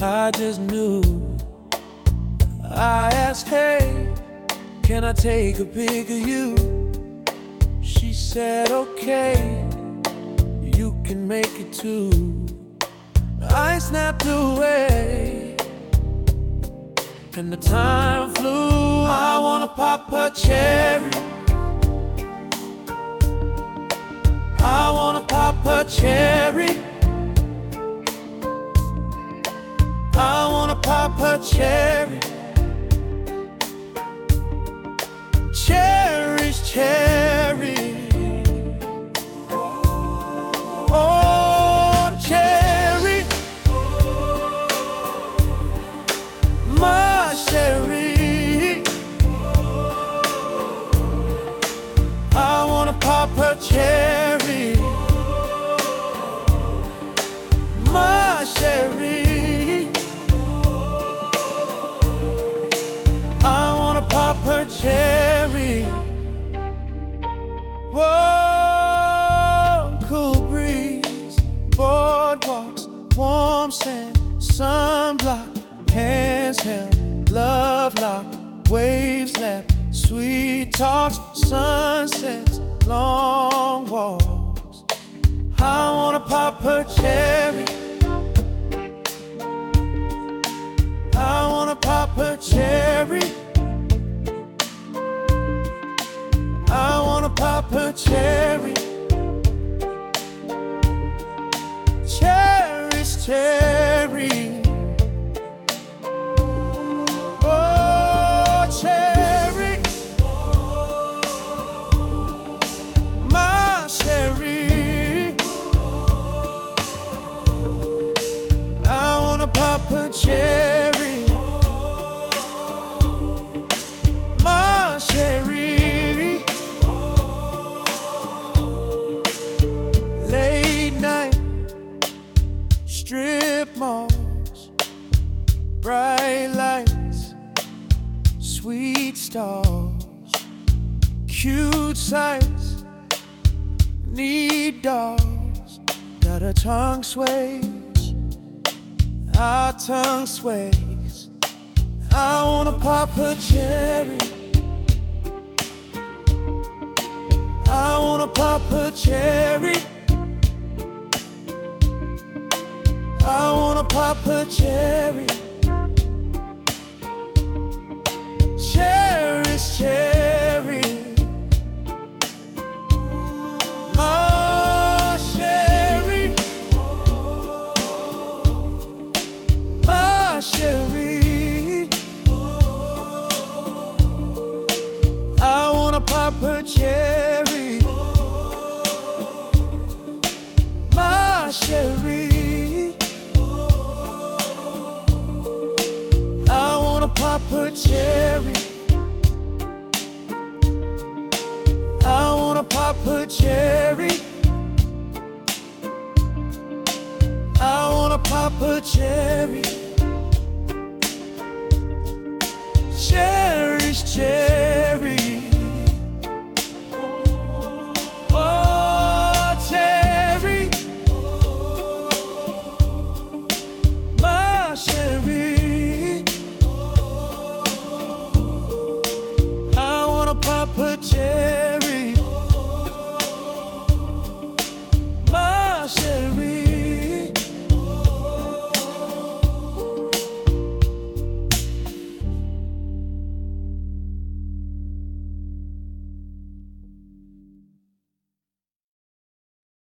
I just knew. I asked, hey, can I take a pic of you? She said, okay, you can make it too. I snapped away, and the time flew. I wanna pop a cherry. I wanna pop a cherry. I wanna pop a cherry. Cherries, cherry. Oh, cherry. My cherry. I wanna pop a cherry. My cherry. I wanna pop her cherry. Whoa, cool breeze, boardwalks, warm sand, sunblock, hands held, love lock, waves lap, sweet talks, sunsets, long walks. I wanna pop her cherry. I wanna pop her cherry. I wanna pop her cherry. Cherries, cherry. Oh, cherry. My cherry. I wanna pop her cherry. My cherry. Late night, strip malls, bright lights, sweet stalls, cute sights, neat dolls. Got a tongue sways, our tongue sways. I wanna pop her cherry. I wanna pop her cherry. I wanna pop her cherry. Cherries, cherry. My cherry. My cherry. I wanna pop her cherry. My cherry. I wanna pop her cherry. I wanna pop her cherry. I wanna pop her cherry. Cherries, cherry. Oh, cherry. My cherry. I wanna pop her cherry.